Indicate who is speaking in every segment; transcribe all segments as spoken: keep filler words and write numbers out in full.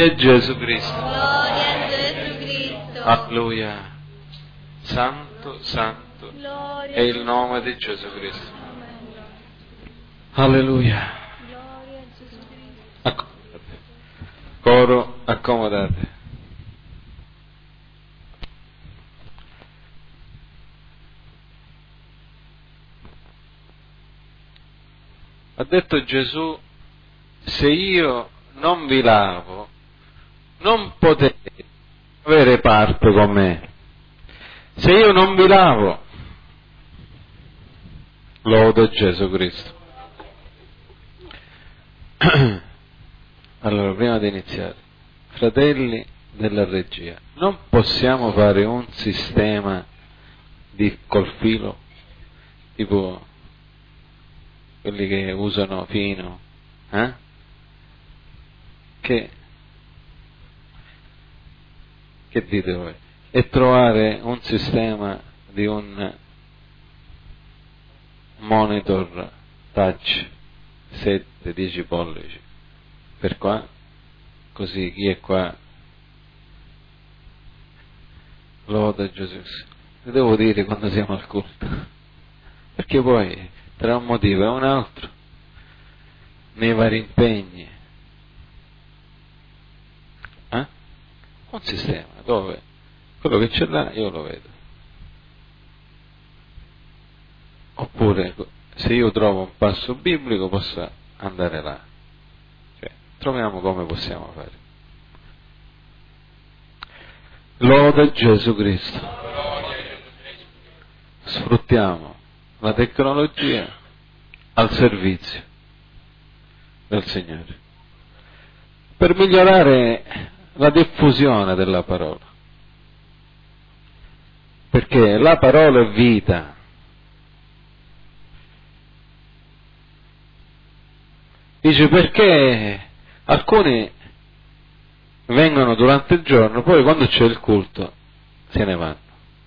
Speaker 1: Gloria a Gesù Cristo.
Speaker 2: Gloria a Gesù Cristo.
Speaker 1: Alleluia. Santo, santo
Speaker 2: Gloria
Speaker 1: è il nome di Gesù Cristo.
Speaker 2: Amen.
Speaker 1: Alleluia.
Speaker 2: Gloria a Gesù Cristo.
Speaker 1: Accomodate. Coro, accomodate. Ha detto Gesù: se io non vi lavo, non potete avere parte con me. Se io non vi lavo, lodo Gesù Cristo. Allora, prima di iniziare, fratelli della regia, non possiamo fare un sistema di col filo, tipo quelli che usano fino, eh? Che, che dite voi? E trovare un sistema di un monitor touch sette dieci pollici per qua, così chi è qua loda Gesù. Lo devo dire quando siamo al culto, perché poi tra un motivo e un altro, nei vari impegni, eh? Un sistema dove quello che ce l'ha io lo vedo. Oppure se io trovo un passo biblico posso andare là. Cioè, troviamo come possiamo fare. Loda Gesù Cristo. Sfruttiamo la tecnologia al servizio del Signore per migliorare la diffusione della parola, perché la parola è vita. Dice: perché alcuni vengono durante il giorno, poi quando c'è il culto se ne vanno.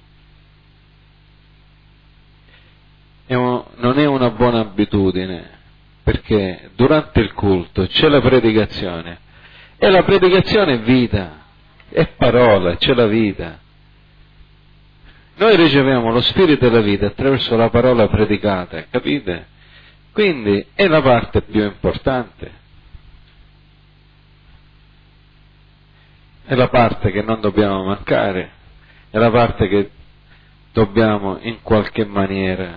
Speaker 1: È un, non è una buona abitudine, perché durante il culto c'è la predicazione e la predicazione è vita, è parola, c'è la vita. Noi riceviamo lo spirito della vita attraverso la parola predicata, capite? Quindi è la parte più importante, è la parte che non dobbiamo mancare, è la parte che dobbiamo in qualche maniera,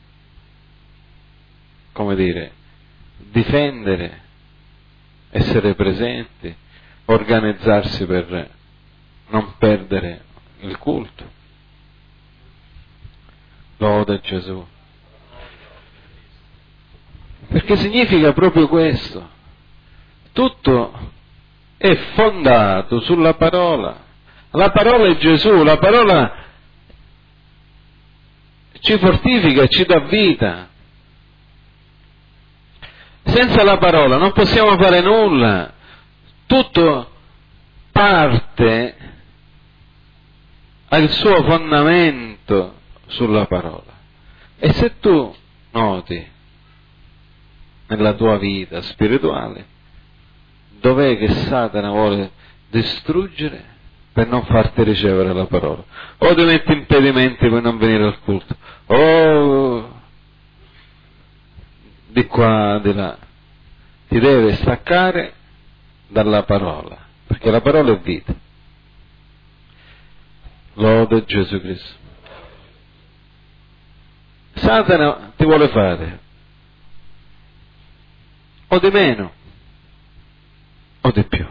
Speaker 1: come dire, difendere, essere presenti, organizzarsi per non perdere il culto. Loda Gesù. Perché significa proprio questo. Tutto è fondato sulla parola. La parola è Gesù, la parola ci fortifica e ci dà vita. Senza la parola non possiamo fare nulla. Tutto parte, ha il suo fondamento sulla parola. E se tu noti nella tua vita spirituale dov'è che Satana vuole distruggere per non farti ricevere la parola, o ti metti impedimenti per non venire al culto, o di qua, di là, ti deve staccare dalla parola, perché la parola è vita. Lode Gesù Cristo. Satana ti vuole fare o di meno o di più.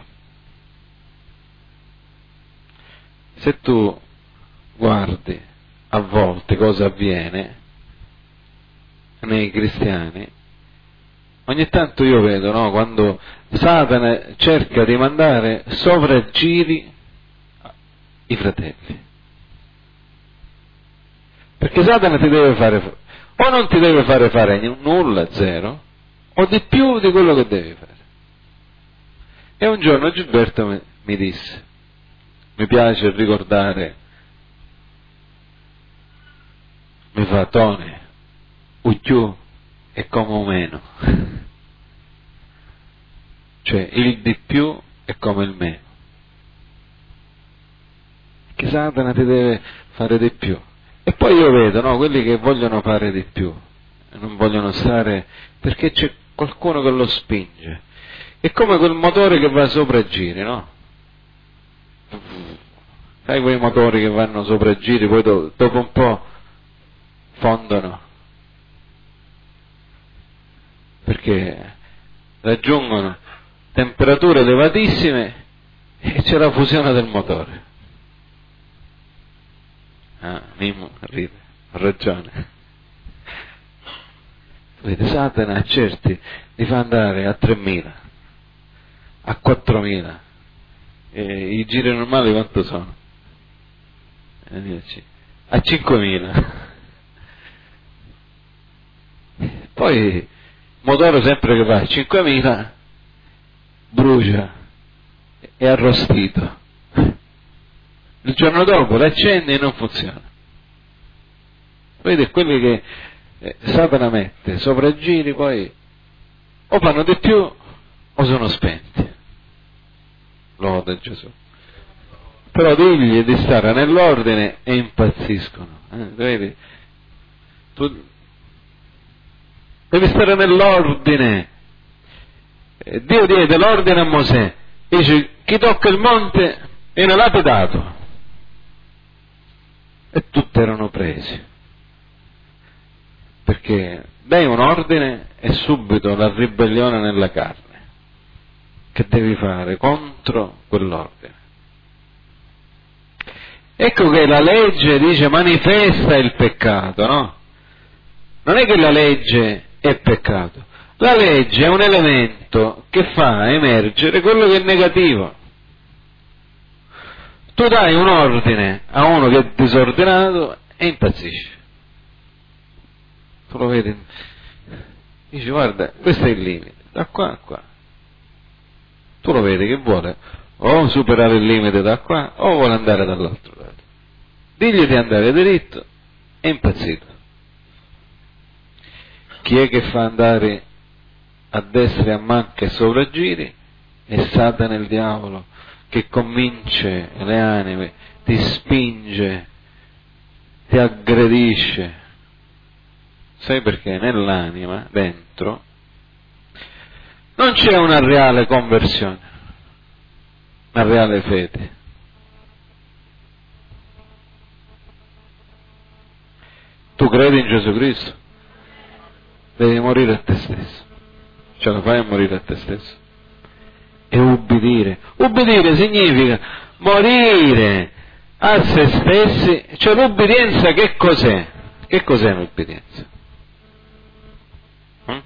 Speaker 1: Se tu guardi a volte cosa avviene nei cristiani, ogni tanto io vedo, no, quando Satana cerca di mandare sovraggiri i fratelli, perché Satana ti deve fare, o non ti deve fare fare nulla, zero, o di più di quello che devi fare. E un giorno Gilberto mi, mi disse, mi piace ricordare, mi fa: Tony, più è come un meno. Cioè il di più è come il meno. Che Satana ti deve fare di più. E poi io vedo, no, quelli che vogliono fare di più, non vogliono stare, perché c'è qualcuno che lo spinge. È come quel motore che va sopra i giri, no? Sai quei motori che vanno sopra i giri, poi do, dopo un po' fondono, perché raggiungono temperature elevatissime e c'è la fusione del motore. Ah, Mimmo ride, ha ragione. Vede, Satana a certi li fa andare a tremila, a quattromila, e i giri normali quanto sono? A cinquemila. Poi motore sempre che va a cinquemila brucia, è arrostito, il giorno dopo l'accende e non funziona. Vedete, quelli che eh, Satana mette sopra i giri poi o fanno di più o sono spenti. Lode Gesù. Però digli di stare nell'ordine e impazziscono. Eh, vedi? Tu devi stare nell'ordine. Eh, Dio diede l'ordine a Mosè. Dice: chi tocca il monte viene lapidato. E tutti erano presi. Perché dai un ordine e subito la ribellione nella carne. Che devi fare contro quell'ordine? Ecco che la legge dice manifesta il peccato, no? Non è che la legge è peccato. La legge è un elemento che fa emergere quello che è negativo. Tu dai un ordine a uno che è disordinato e impazzisce. Tu lo vedi? Dici: guarda, questo è il limite, da qua a qua. Tu lo vedi che vuole o superare il limite da qua o vuole andare dall'altro lato. Digli di andare diritto, è impazzito. Chi è che fa andare a destra e a manca e sopraggiri? È Satana, il diavolo, che convince le anime, ti spinge, ti aggredisce. Sai perché? Nell'anima, dentro, non c'è una reale conversione, una reale fede. Tu credi in Gesù Cristo? Devi morire a te stesso. Ce la fai a morire a te stesso? E ubbidire. Ubbidire significa morire a se stessi. Cioè l'ubbidienza che cos'è? Che cos'è l'ubbidienza? Hm?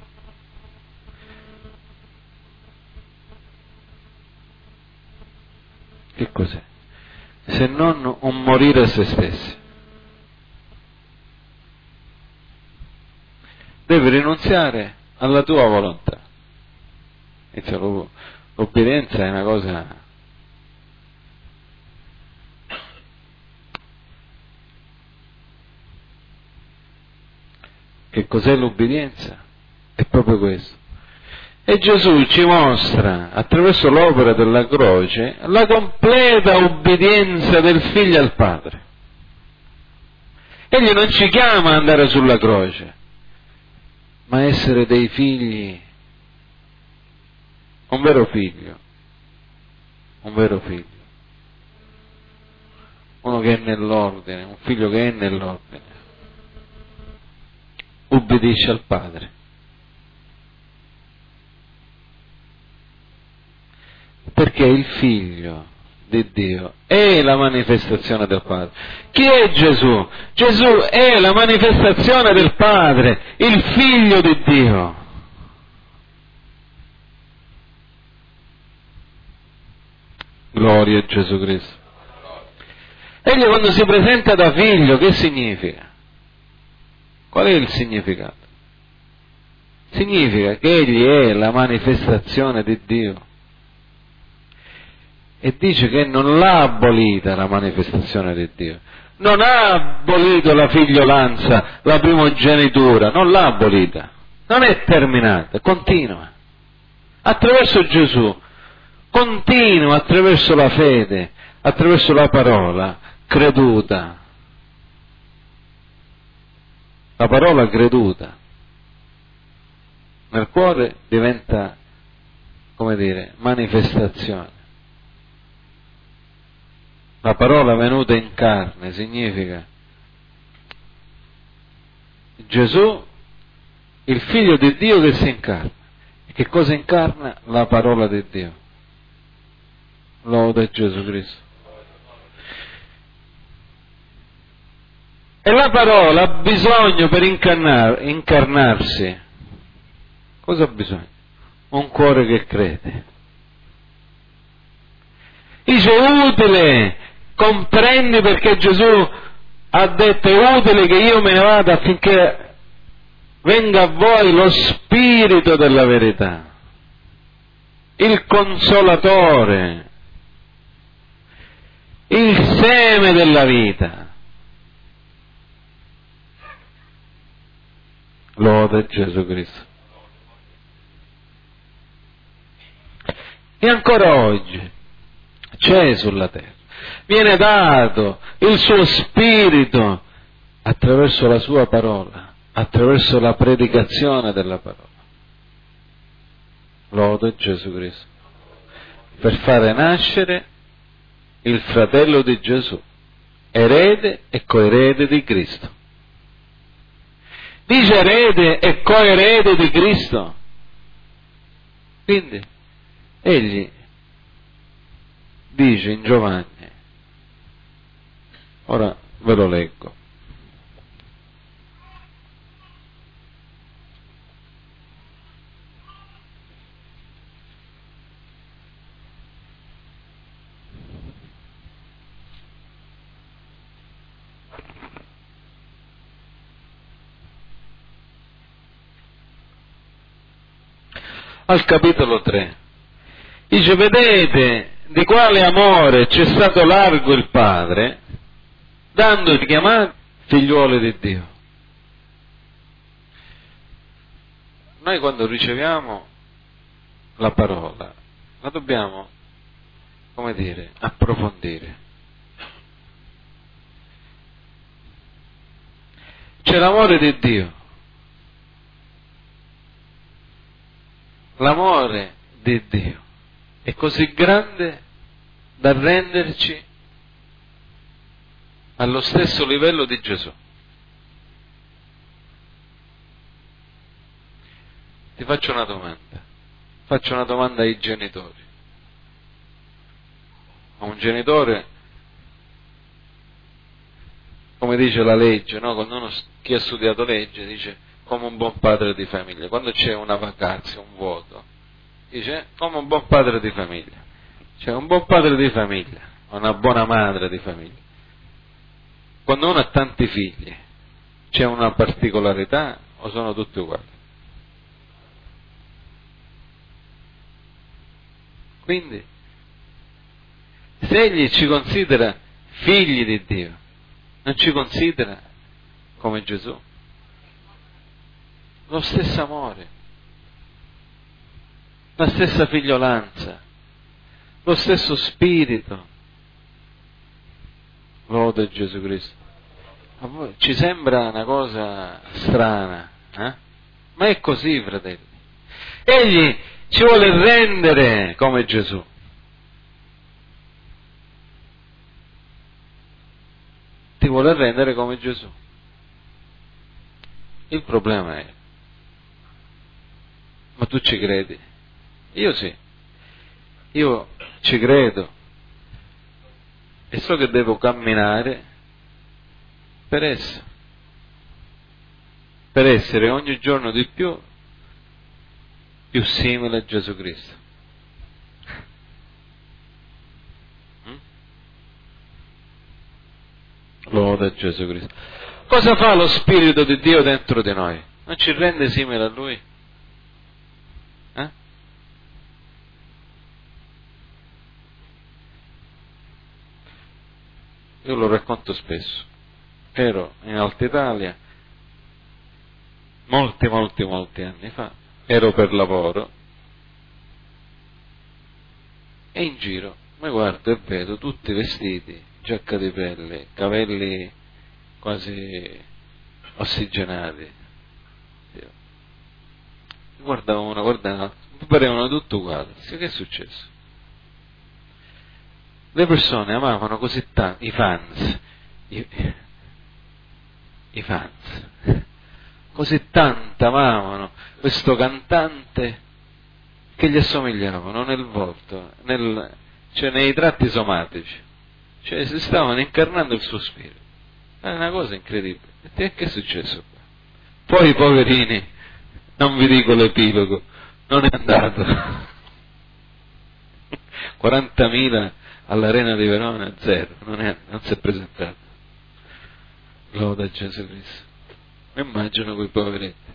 Speaker 1: Che cos'è? Se non un morire a se stessi. Devi rinunziare alla tua volontà. L'obbedienza è una cosa che cos'è l'obbedienza? È proprio questo. E Gesù ci mostra attraverso l'opera della croce la completa obbedienza del figlio al Padre. Egli non ci chiama ad andare sulla croce, ma essere dei figli, un vero figlio, un vero figlio, uno che è nell'ordine, un figlio che è nell'ordine, ubbidisce al Padre. Perché il figlio di Dio è la manifestazione del Padre. Chi è Gesù? Gesù è la manifestazione del Padre, il figlio di Dio. Gloria a Gesù Cristo. Egli quando si presenta da figlio, che significa? Qual è il significato? Significa che egli è la manifestazione di Dio. E dice che non l'ha abolita la manifestazione di Dio, non ha abolito la figliolanza, la primogenitura, non l'ha abolita, non è terminata, continua. Attraverso Gesù continua attraverso la fede, attraverso la parola creduta. La parola creduta nel cuore diventa, come dire, manifestazione. La parola venuta in carne significa Gesù, il figlio di Dio che si incarna. E che cosa incarna? La parola di Dio. Lode Gesù Cristo. E la parola ha bisogno per incarnar, incarnarsi. Cosa ha bisogno? Un cuore che crede. Dice utile, comprendi perché Gesù ha detto è utile che io me ne vada affinché venga a voi lo Spirito della verità, il Consolatore, il seme della vita. Lode Gesù Cristo. E ancora oggi c'è sulla terra, viene dato il suo Spirito attraverso la sua parola, attraverso la predicazione della parola. Lode Gesù Cristo. Per fare nascere il fratello di Gesù, erede e coerede di Cristo. Dice erede e coerede di Cristo. Quindi egli dice in Giovanni, ora ve lo leggo, al capitolo tre, dice vedete di quale amore c'è stato largo il Padre, dando di chiamare figliuoli di Dio. Noi quando riceviamo la parola, la dobbiamo, come dire, approfondire. C'è l'amore di Dio. L'amore di Dio è così grande da renderci allo stesso livello di Gesù. Ti faccio una domanda, faccio una domanda ai genitori. A un genitore, come dice la legge, no? Quando uno, chi ha studiato legge dice come un buon padre di famiglia, quando c'è una vacanza, un vuoto, dice come un buon padre di famiglia. Cioè un buon padre di famiglia, una buona madre di famiglia. Quando uno ha tanti figli, c'è una particolarità o sono tutti uguali? Quindi, se egli ci considera figli di Dio, non ci considera come Gesù? Lo stesso amore, la stessa figliolanza, lo stesso spirito. Lode Gesù Cristo. A voi ci sembra una cosa strana, eh? Ma è così, fratelli. Egli ci vuole rendere come Gesù. Ti vuole rendere come Gesù. Il problema è, ma tu ci credi? Io sì, io ci credo e so che devo camminare per esso, per essere ogni giorno di più più simile a Gesù Cristo. Mm? Lode a Gesù Cristo. Cosa fa lo Spirito di Dio dentro di noi? Non ci rende simile a Lui? Eh? Io lo racconto spesso. Ero in Alta Italia molti, molti, molti anni fa. Ero per lavoro E in giro mi guardo e vedo tutti vestiti, giacca di pelle, capelli quasi ossigenati. Guardavo uno, guardavo un altro, parevano tutti uguali. Che è successo? Le persone amavano così tanto, i fans, i, i fans, così tanto amavano questo cantante che gli assomigliavano nel volto, nel, cioè nei tratti somatici, cioè si stavano incarnando il suo spirito. È una cosa incredibile. E che è successo qua? Poi i poverini, non vi dico l'epilogo, non è andato. quarantamila all'Arena di Verona, zero, non, è, non si è presentato. Loda a Gesù Cristo. Immagino quei poveretti.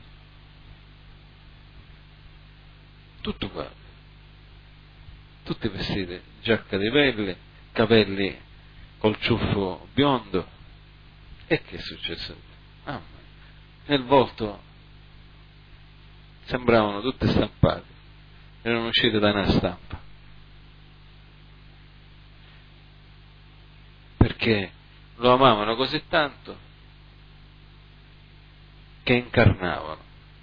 Speaker 1: Tutto uguale. Tutti vestiti, giacca di pelle, capelli col ciuffo biondo. E che è successo? Ah, nel volto sembravano tutti stampati, erano usciti da una stampa. Perché lo amavano così tanto che incarnavano.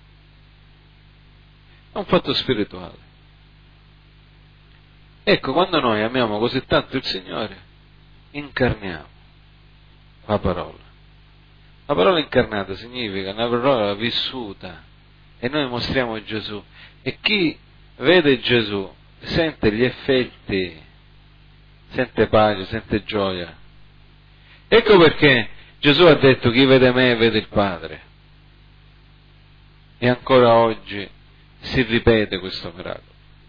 Speaker 1: È un fatto spirituale. Ecco, quando noi amiamo così tanto il Signore, incarniamo la parola. La parola incarnata significa una parola vissuta, e noi mostriamo Gesù. E chi vede Gesù sente gli effetti, sente pace, sente gioia. Ecco perché Gesù ha detto: chi vede me vede il Padre. E ancora oggi si ripete questo miracolo.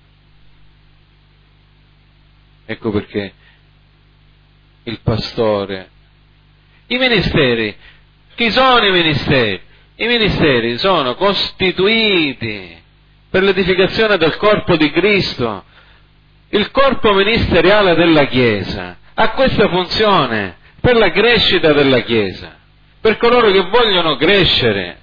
Speaker 1: Ecco perché il pastore, i ministeri, chi sono i ministeri? I ministeri sono costituiti per l'edificazione del corpo di Cristo. Il corpo ministeriale della Chiesa ha questa funzione per la crescita della Chiesa, per coloro che vogliono crescere.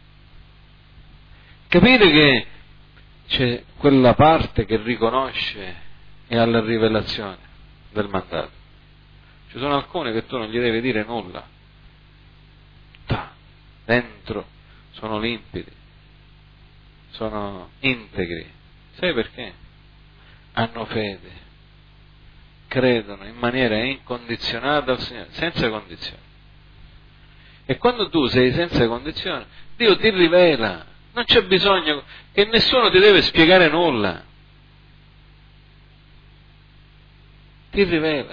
Speaker 1: Capite che c'è quella parte che riconosce e ha la rivelazione del mandato. Ci sono alcuni che tu non gli devi dire nulla. Ta, dentro sono limpidi, sono integri. Sai perché? Hanno fede, credono in maniera incondizionata al Signore, senza condizioni. E quando tu sei senza condizioni, Dio ti rivela, non c'è bisogno che nessuno ti deve spiegare nulla. Ti rivela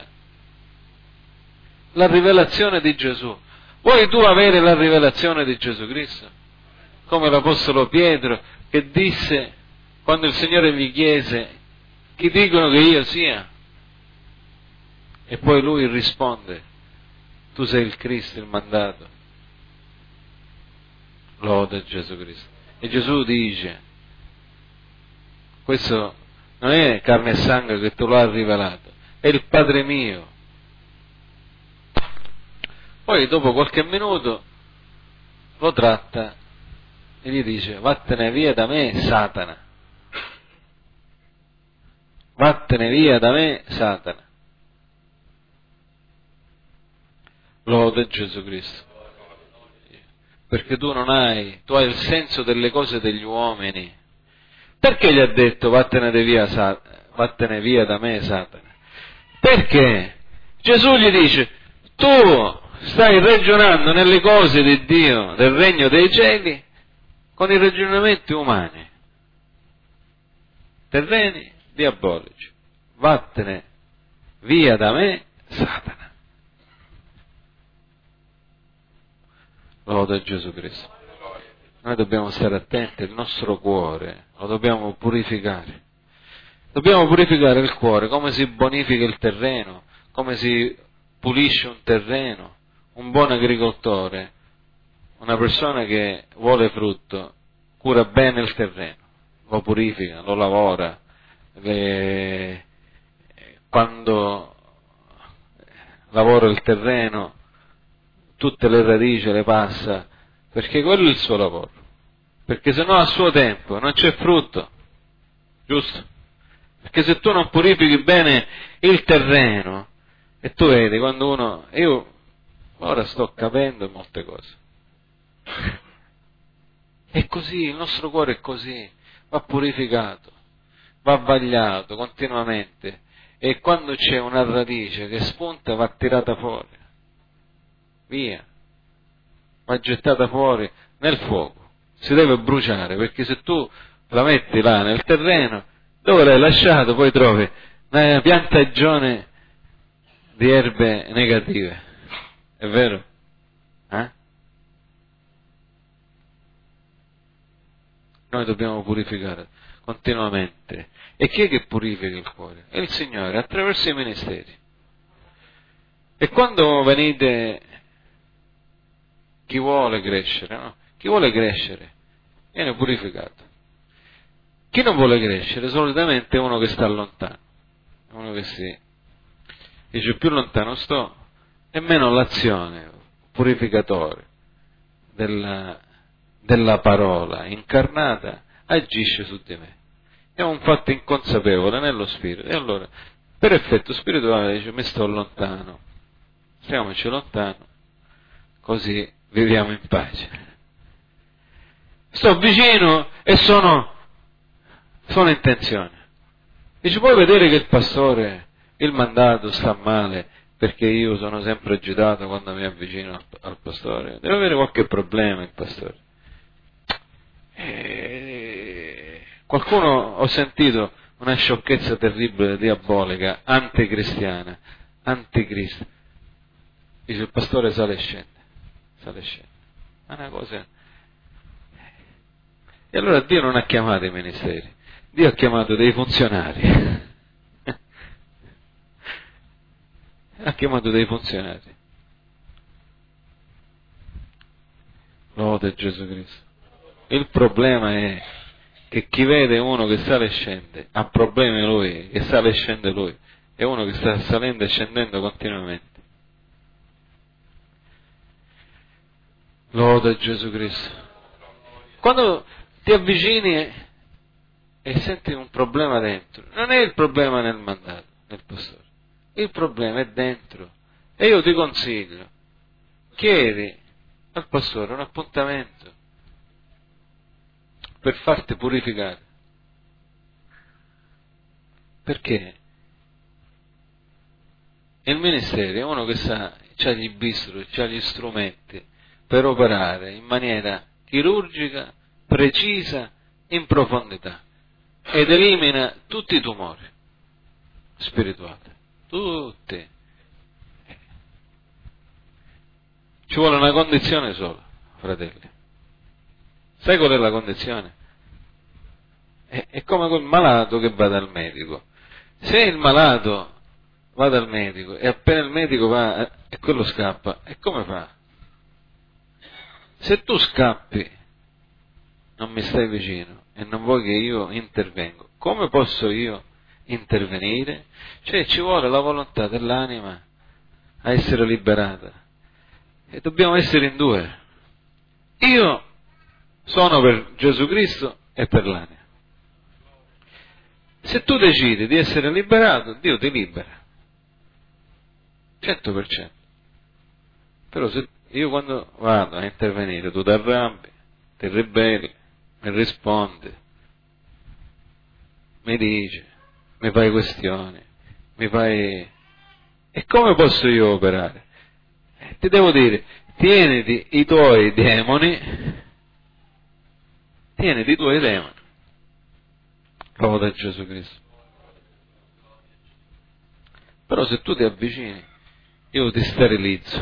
Speaker 1: la rivelazione di Gesù. Vuoi tu avere la rivelazione di Gesù Cristo? Come l'Apostolo Pietro che disse, quando il Signore gli chiese: chi dicono che io sia? E poi lui risponde: tu sei il Cristo, il mandato. Loda Gesù Cristo. E Gesù dice: questo non è carne e sangue che te lo ha rivelato, è il Padre mio. Poi dopo qualche minuto lo tratta e gli dice: vattene via da me, Satana. Vattene via da me, Satana. Lode Gesù Cristo. Perché tu non hai, tu hai il senso delle cose degli uomini. Perché gli ha detto vattene via, vattene via da me, Satana? Perché Gesù gli dice: tu stai ragionando nelle cose di Dio, del regno dei cieli, con i ragionamenti umani, terreni, diabolici. Vattene via da me, Satana. Loda Gesù Cristo. Noi dobbiamo stare attenti, il nostro cuore lo dobbiamo purificare. Dobbiamo purificare il cuore, come si bonifica il terreno, come si pulisce un terreno. Un buon agricoltore, una persona che vuole frutto, cura bene il terreno, lo purifica, lo lavora, le... quando lavora il terreno tutte le radici le passa, perché quello è il suo lavoro, perché se no a suo tempo non c'è frutto, giusto? Perché se tu non purifichi bene il terreno, e tu vedi quando uno, io ora sto capendo molte cose, è così, il nostro cuore è così, va purificato, va vagliato continuamente, e quando c'è una radice che spunta va tirata fuori, via, va gettata fuori nel fuoco, si deve bruciare, perché se tu la metti là nel terreno, dove l'hai lasciato, poi trovi una piantagione di erbe negative, è vero? Eh? Noi dobbiamo purificare continuamente. E chi è che purifica il cuore? È il Signore, attraverso i ministeri. E quando venite, chi vuole crescere, no? Chi vuole crescere viene purificato. Chi non vuole crescere solitamente è uno che sta lontano, uno che si dice più lontano sto e meno l'azione purificatore della, della parola incarnata agisce su di me. È un fatto inconsapevole nello spirito, e allora per effetto spirituale dice mi sto lontano, stiamoci lontano, così viviamo in pace. Sto vicino e sono, sono in tensione. Dice, puoi vedere che il pastore, il mandato sta male perché io sono sempre agitato quando mi avvicino al, al pastore. Deve avere qualche problema il pastore. E qualcuno, ho sentito una sciocchezza terribile, diabolica, anticristiana, anticristo. Dice, il pastore sale e scende, sale e scende. È una cosa. E allora Dio non ha chiamato i ministeri, Dio ha chiamato dei funzionari. Ha chiamato dei funzionari. Lode Gesù Cristo. Il problema è che chi vede uno che sale e scende, ha problemi lui, che sale e scende lui, è uno che sta salendo e scendendo continuamente. Lode Gesù Cristo. Quando ti avvicini e, e senti un problema dentro, non è il problema nel mandato, nel pastore. Il problema è dentro. E io ti consiglio, chiedi al pastore un appuntamento per farti purificare. Perché il ministero è uno che sa, ha gli bisturi, ha gli strumenti per operare in maniera chirurgica, precisa, in profondità, ed elimina tutti i tumori spirituali. Tutti. Ci vuole una condizione sola, fratelli. Sai qual è la condizione? È, è come quel malato che va dal medico. Se il malato va dal medico e appena il medico va e quello scappa, e come fa? Se tu scappi, non mi stai vicino e non vuoi che io intervengo, come posso io intervenire? Cioè ci vuole la volontà dell'anima a essere liberata, e dobbiamo essere in due. Io sono per Gesù Cristo e per l'anima. Se tu decidi di essere liberato, Dio ti libera cento per cento. Però se io quando vado a intervenire tu ti arrabbi, ti ribelli, mi rispondi, mi dici, mi fai questioni, mi fai... E come posso io operare? Eh, ti devo dire, tieniti i tuoi demoni, tieniti i tuoi demoni. Lode Gesù Cristo. Però se tu ti avvicini, io ti sterilizzo,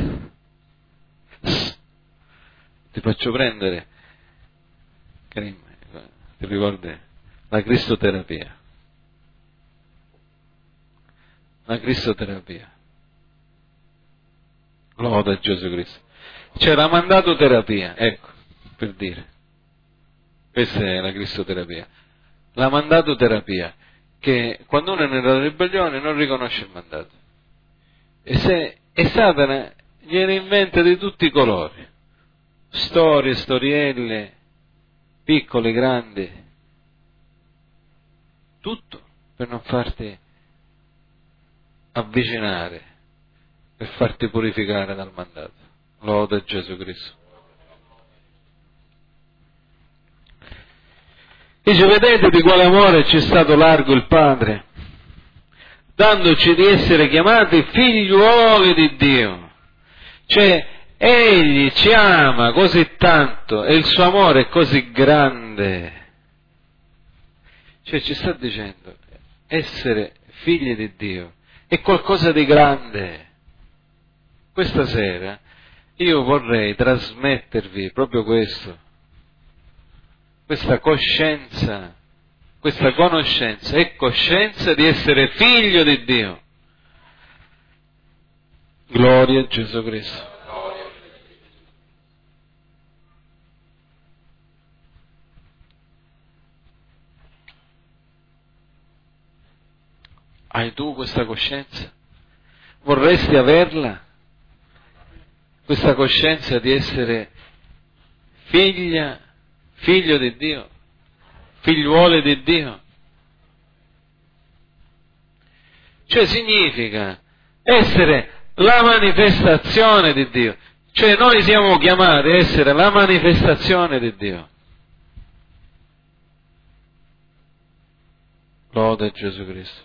Speaker 1: ti faccio prendere, Karim, ti ricordi? La cristoterapia. La cristoterapia. Lode Gesù Cristo. C'è la mandatoterapia, ecco, per dire. Questa è la cristoterapia. La mandatoterapia, che quando uno è nella ribellione non riconosce il mandato. E, se, e Satana gliene inventa di tutti i colori. Storie, storielle, piccole, grandi. Tutto per non farti avvicinare, per farti purificare dal mandato. Lode a Gesù Cristo. Dice, vedete di quale amore ci è stato largo il Padre, dandoci di essere chiamati figliuoli di Dio. Cioè, Egli ci ama così tanto e il suo amore è così grande. Cioè, ci sta dicendo, essere figli di Dio è qualcosa di grande. Questa sera io vorrei trasmettervi proprio questo, questa coscienza, questa conoscenza e coscienza di essere figlio di Dio. Gloria a Gesù Cristo. Hai tu questa coscienza? Vorresti averla? Questa coscienza di essere figlia, figlio di Dio, figliuole di Dio? Cioè significa essere la manifestazione di Dio. Cioè noi siamo chiamati a essere la manifestazione di Dio. Lode a Gesù Cristo.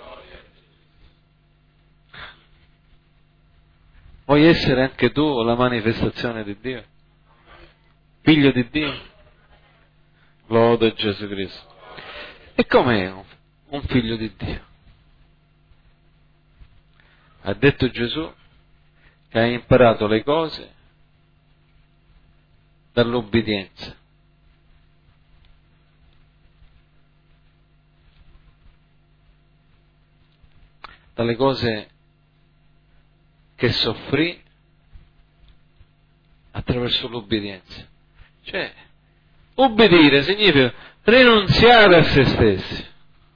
Speaker 1: Vuoi essere anche tu la manifestazione di Dio? Figlio di Dio? Lode a Gesù Cristo. E com'è un, un figlio di Dio? Ha detto Gesù che ha imparato le cose dall'obbedienza. Dalle cose che soffrì attraverso l'obbedienza. Cioè, obbedire significa rinunziare a se stessi.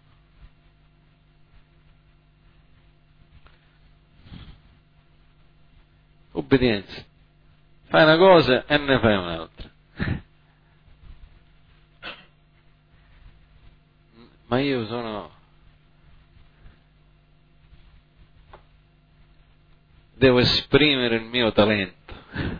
Speaker 1: Obbedienza. Fai una cosa e ne fai un'altra. Ma io sono... devo esprimere il mio talento.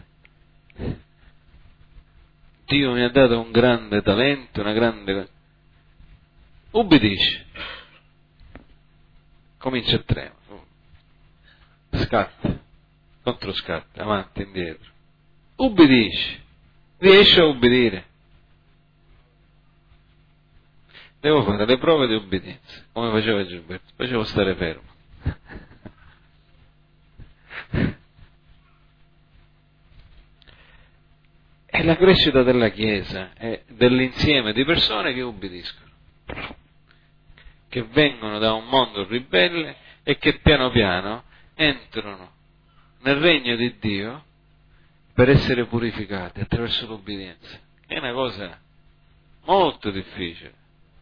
Speaker 1: Dio mi ha dato un grande talento, una grande... Ubbidisci. Comincia a tremare. Scatta. Controscatta, avanti, indietro. Ubbidisci. Riesci a ubbidire. Devo fare le prove di obbedienza, come faceva Gilberto. Facevo stare fermo. È la crescita della Chiesa, è dell'insieme di persone che ubbidiscono, che vengono da un mondo ribelle e che piano piano entrano nel regno di Dio per essere purificati attraverso l'obbedienza. È una cosa molto difficile,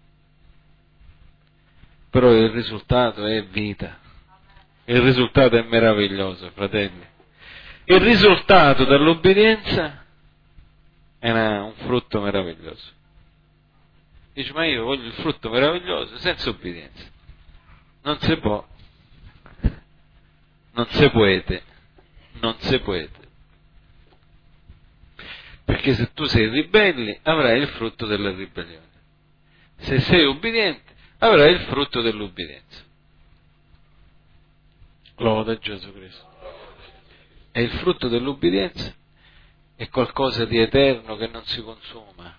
Speaker 1: però il risultato è vita, il risultato è meraviglioso, fratelli. Il risultato dell'obbedienza è una, un frutto meraviglioso. Dice, ma io voglio il frutto meraviglioso senza obbedienza. Non si può, non si può, non si può. Perché se tu sei ribelle avrai il frutto della ribellione. Se sei ubbidiente avrai il frutto dell'ubbidienza. Lode a Gesù Cristo. E il frutto dell'ubbidienza è qualcosa di eterno che non si consuma.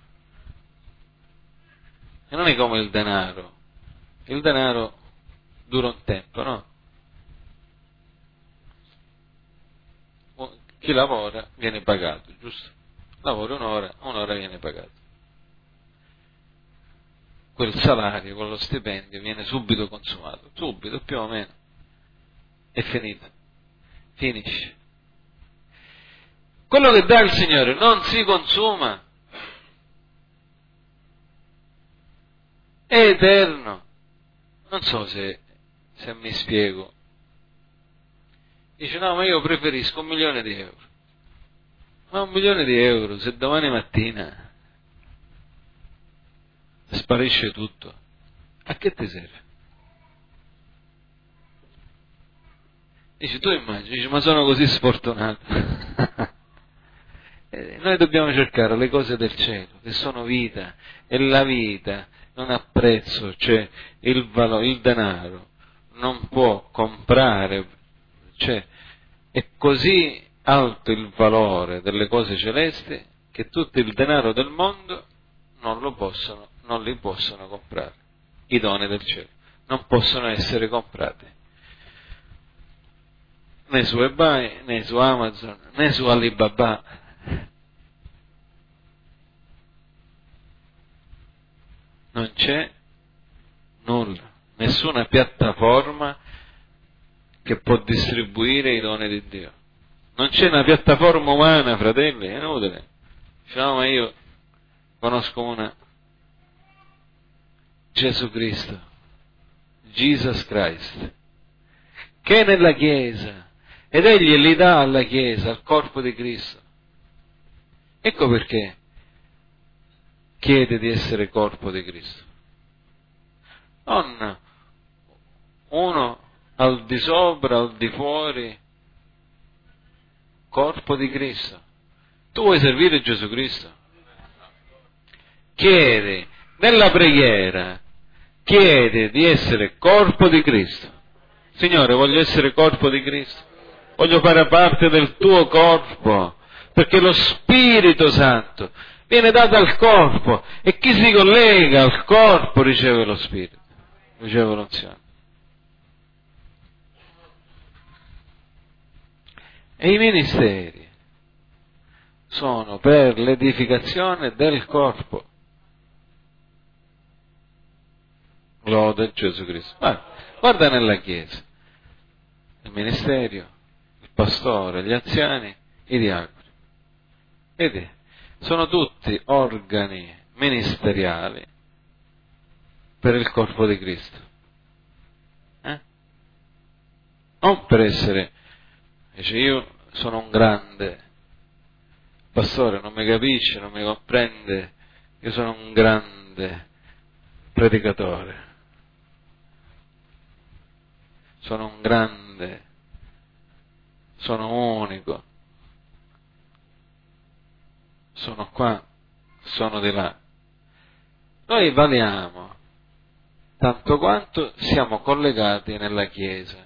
Speaker 1: E non è come il denaro. Il denaro dura un tempo, no? Chi lavora viene pagato, giusto? Lavora un'ora, un'ora viene pagato. Quel salario, quello stipendio viene subito consumato, subito, più o meno. È finito. Finisce. Quello che dà il Signore non si consuma. È eterno. Non so se, se mi spiego. Dice, no, ma io preferisco un milione di euro. Ma un milione di euro, se domani mattina sparisce tutto, a che ti serve? Dici, tu immagini, dici, ma sono così sfortunato. Noi dobbiamo cercare le cose del cielo, che sono vita, e la vita non ha prezzo, cioè il, valo, il denaro non può comprare, cioè è così alto il valore delle cose celesti che tutto il denaro del mondo non lo possono, non li possono comprare. I doni del cielo non possono essere comprati né su eBay, né su Amazon, né su Alibaba. Non c'è nulla, nessuna piattaforma che può distribuire i doni di Dio. Non c'è una piattaforma umana, fratelli, è inutile. Diciamo, ma io conosco una, Gesù Cristo, Jesus Christ, che è nella Chiesa, ed egli li dà alla Chiesa, al corpo di Cristo. Ecco perché chiede di essere corpo di Cristo. Non uno al di sopra, al di fuori, corpo di Cristo. Tu vuoi servire Gesù Cristo? Chiedi, nella preghiera, chiedi di essere corpo di Cristo. Signore, voglio essere corpo di Cristo. Voglio fare parte del tuo corpo, perché lo Spirito Santo viene dato al corpo e chi si collega al corpo riceve lo Spirito, riceve l'unzione. E i ministeri sono per l'edificazione del corpo. Lode Gesù Cristo. Guarda, guarda nella Chiesa, il ministerio, il pastore, gli anziani, i diaconi. Vedi, sono tutti organi ministeriali per il corpo di Cristo. Eh? Non per essere, dice, io sono un grande pastore, non mi capisce, non mi comprende, io sono un grande predicatore, sono un grande, sono unico, sono qua, sono di là. Noi valiamo tanto quanto siamo collegati nella Chiesa.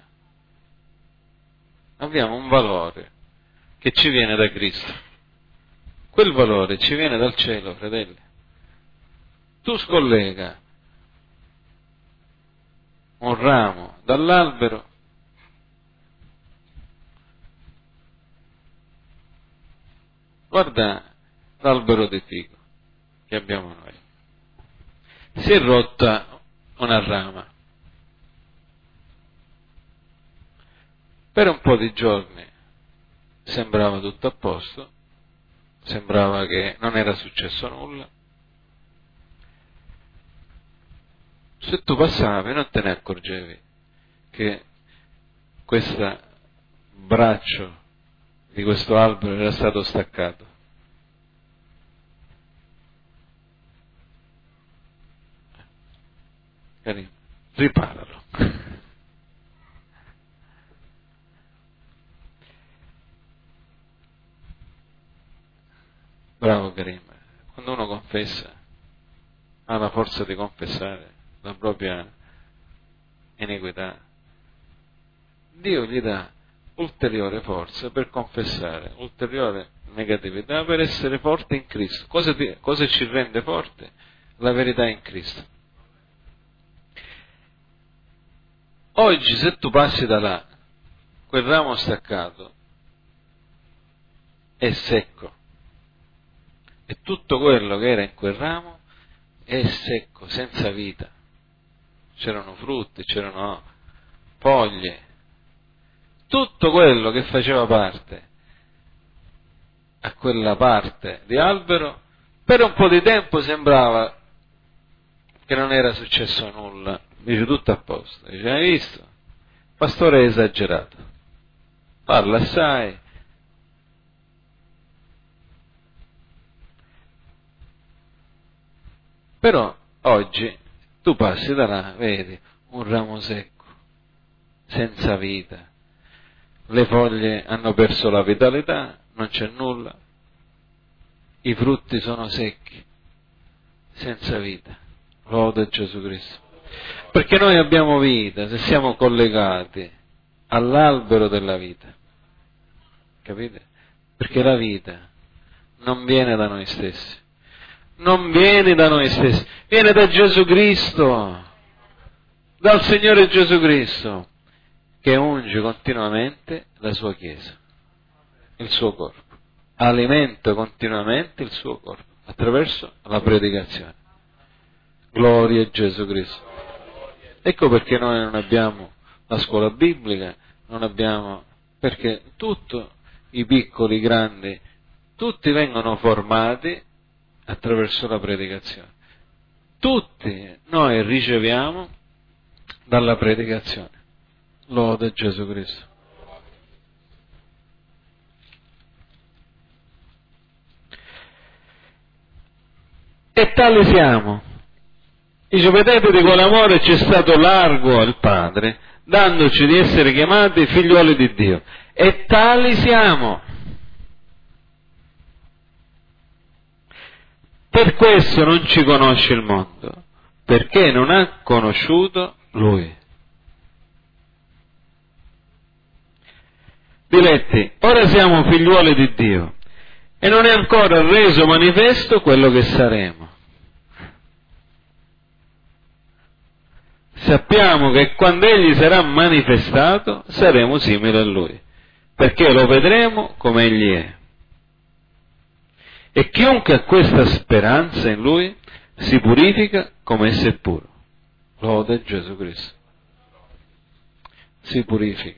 Speaker 1: Abbiamo un valore che ci viene da Cristo. Quel valore ci viene dal cielo, fratelli. Tu scollega un ramo dall'albero, guarda l'albero di fico che abbiamo noi. Si è rotta una rama. Per un po' di giorni sembrava tutto a posto, sembrava che non era successo nulla. Se tu passavi non te ne accorgevi che questo braccio di questo albero era stato staccato. Carino, riparalo. Bravo Karim, quando uno confessa, ha la forza di confessare la propria iniquità, Dio gli dà ulteriore forza per confessare, ulteriore negatività per essere forte in Cristo. Cosa, ti, cosa ci rende forte? La verità in Cristo. Oggi se tu passi da là, quel ramo staccato è secco. E tutto quello che era in quel ramo è secco, senza vita. C'erano frutti, c'erano foglie. Tutto quello che faceva parte a quella parte di albero, per un po' di tempo sembrava che non era successo nulla. Dice tutto a posto. Dice, hai visto? Il pastore è esagerato. Parla assai. Però oggi tu passi da là, vedi un ramo secco, senza vita, le foglie hanno perso la vitalità, non c'è nulla, i frutti sono secchi, senza vita. Lode Gesù Cristo. Perché noi abbiamo vita se siamo collegati all'albero della vita. Capite? Perché la vita non viene da noi stessi, non viene da noi stessi, viene da Gesù Cristo, dal Signore Gesù Cristo, che unge continuamente la sua Chiesa, il suo corpo, alimenta continuamente il suo corpo attraverso la predicazione. Gloria a Gesù Cristo. Ecco perché noi non abbiamo la scuola biblica, non abbiamo, perché tutti i piccoli, i grandi, tutti vengono formati attraverso la predicazione. Tutti noi riceviamo dalla predicazione. Lode Gesù Cristo. E tali siamo. Dice, vedete di quale amore ci è stato largo al Padre, dandoci di essere chiamati figliuoli di Dio. E tali siamo. Per questo non ci conosce il mondo, perché non ha conosciuto Lui. Diletti, ora siamo figliuoli di Dio e non è ancora reso manifesto quello che saremo. Sappiamo che quando Egli sarà manifestato saremo simili a Lui, perché lo vedremo come Egli è. E chiunque ha questa speranza in Lui si purifica come esso è puro. Lode Gesù Cristo. Si purifica.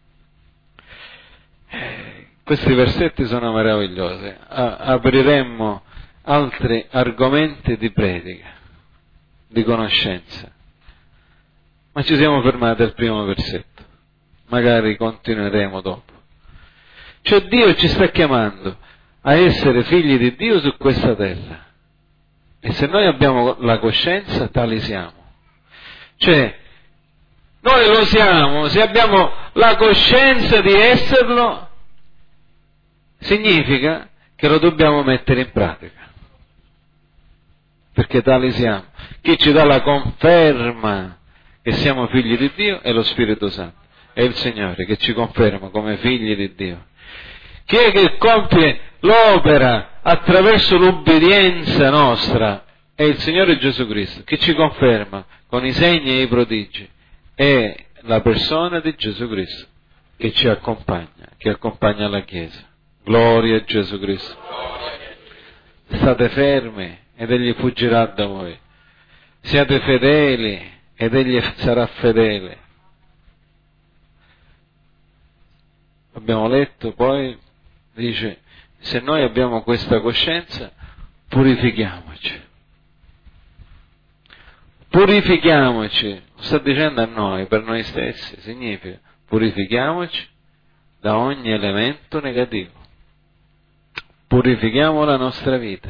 Speaker 1: Questi versetti sono meravigliosi. Apriremmo altri argomenti di predica, di conoscenza. Ma ci siamo fermati al primo versetto. Magari continueremo dopo. Cioè Dio ci sta chiamando a essere figli di Dio su questa terra. E se noi abbiamo la coscienza, tali siamo. Cioè, noi lo siamo, se abbiamo la coscienza di esserlo, significa che lo dobbiamo mettere in pratica. Perché tali siamo. Chi ci dà la conferma che siamo figli di Dio è lo Spirito Santo. È il Signore che ci conferma come figli di Dio. Chi è che compie l'opera attraverso l'ubbidienza nostra? È il Signore Gesù Cristo, che ci conferma con i segni e i prodigi. È la persona di Gesù Cristo che ci accompagna, che accompagna la Chiesa. Gloria a Gesù Cristo. State fermi ed Egli fuggirà da voi. Siate fedeli ed Egli sarà fedele. Abbiamo letto poi, dice, se noi abbiamo questa coscienza, purifichiamoci. Purifichiamoci, sta dicendo a noi, per noi stessi, significa purifichiamoci da ogni elemento negativo. Purifichiamo la nostra vita.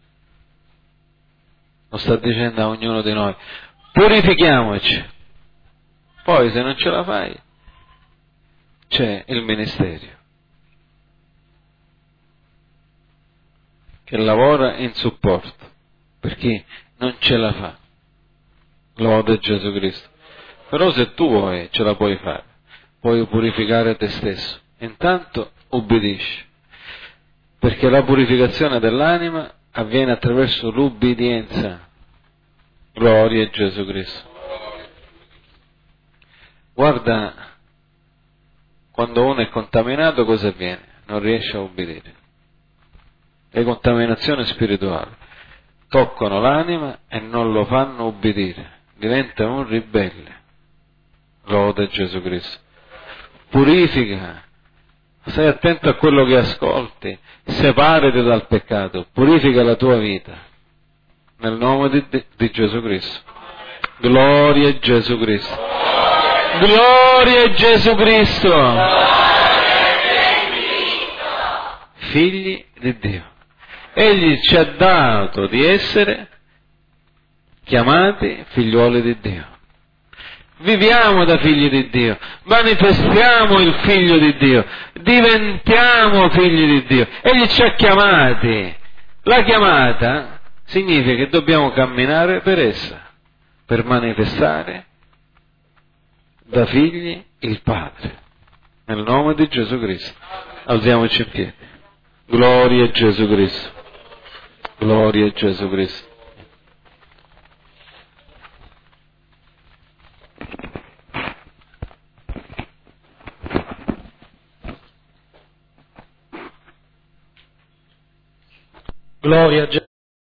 Speaker 1: Lo sta dicendo a ognuno di noi. Purifichiamoci. Poi se non ce la fai, c'è il ministero che lavora in supporto per chi non ce la fa. Lode Gesù Cristo. Però se tu vuoi, ce la puoi fare. Puoi purificare te stesso. Intanto ubbidisci. Perché la purificazione dell'anima avviene attraverso l'ubbidienza. Gloria a Gesù Cristo. Guarda, quando uno è contaminato cosa avviene? Non riesce a ubbidire. Le contaminazioni spirituali toccano l'anima e non lo fanno ubbidire. Diventa un ribelle. Lode Gesù Cristo. Purifica. Stai attento a quello che ascolti. Separati dal peccato. Purifica la tua vita. Nel nome di, di, di Gesù Cristo. Gloria a Gesù Cristo. Gloria a Gesù Cristo. Figli di Dio. Egli ci ha dato di essere chiamati figliuoli di Dio. viviamo da figli di Dio, manifestiamo il figlio di Dio, diventiamo figli di Dio. Egli ci ha chiamati. La chiamata significa che dobbiamo camminare per essa, per manifestare da figli il Padre. Nel nome di Gesù Cristo. Alziamoci in piedi. Gloria a Gesù Cristo. Gloria a Gesù Cristo.
Speaker 3: Gloria a Gesù.